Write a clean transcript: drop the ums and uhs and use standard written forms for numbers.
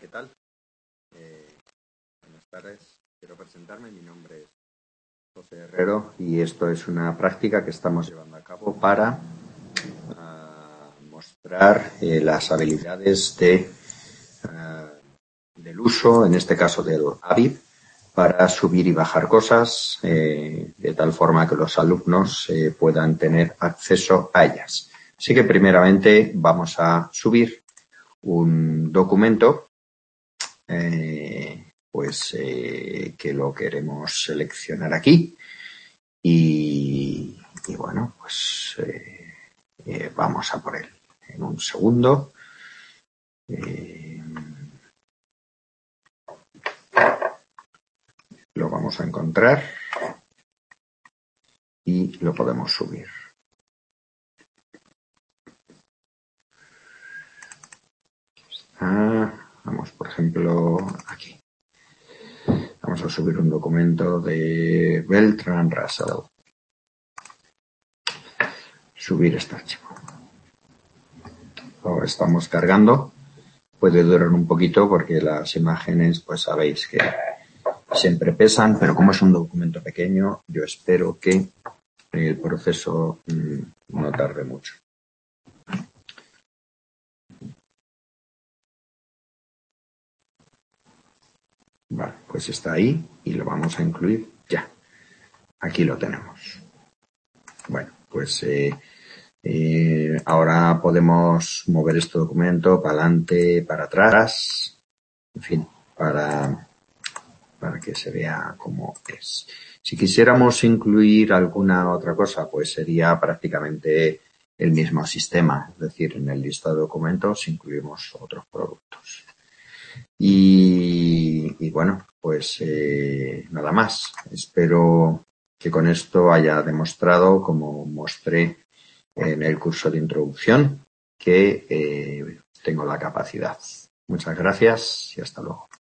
¿qué tal? Buenas tardes. Quiero presentarme. Mi nombre es José Herrero y esto es una práctica que estamos llevando a cabo para mostrar las habilidades del uso, en este caso del Avid, para subir y bajar cosas de tal forma que los alumnos puedan tener acceso a ellas. Así que primeramente vamos a subir un documento que lo queremos seleccionar aquí y bueno, pues vamos a por él en un segundo. Lo vamos a encontrar y lo podemos subir. Vamos, por ejemplo, aquí. Vamos a subir un documento de Beltrán Russell. Subir este archivo. Lo estamos cargando. Puede durar un poquito porque las imágenes, pues sabéis que siempre pesan, pero como es un documento pequeño, yo espero que el proceso no tarde mucho. Vale, pues está ahí y lo vamos a incluir ya. Aquí lo tenemos. Bueno, pues ahora podemos mover este documento para adelante, para atrás, en fin, para que se vea cómo es. Si quisiéramos incluir alguna otra cosa, pues sería prácticamente el mismo sistema, es decir, en el listado de documentos incluimos otros productos. Y bueno, pues nada más. Espero que con esto haya demostrado, como mostré en el curso de introducción, que tengo la capacidad. Muchas gracias y hasta luego.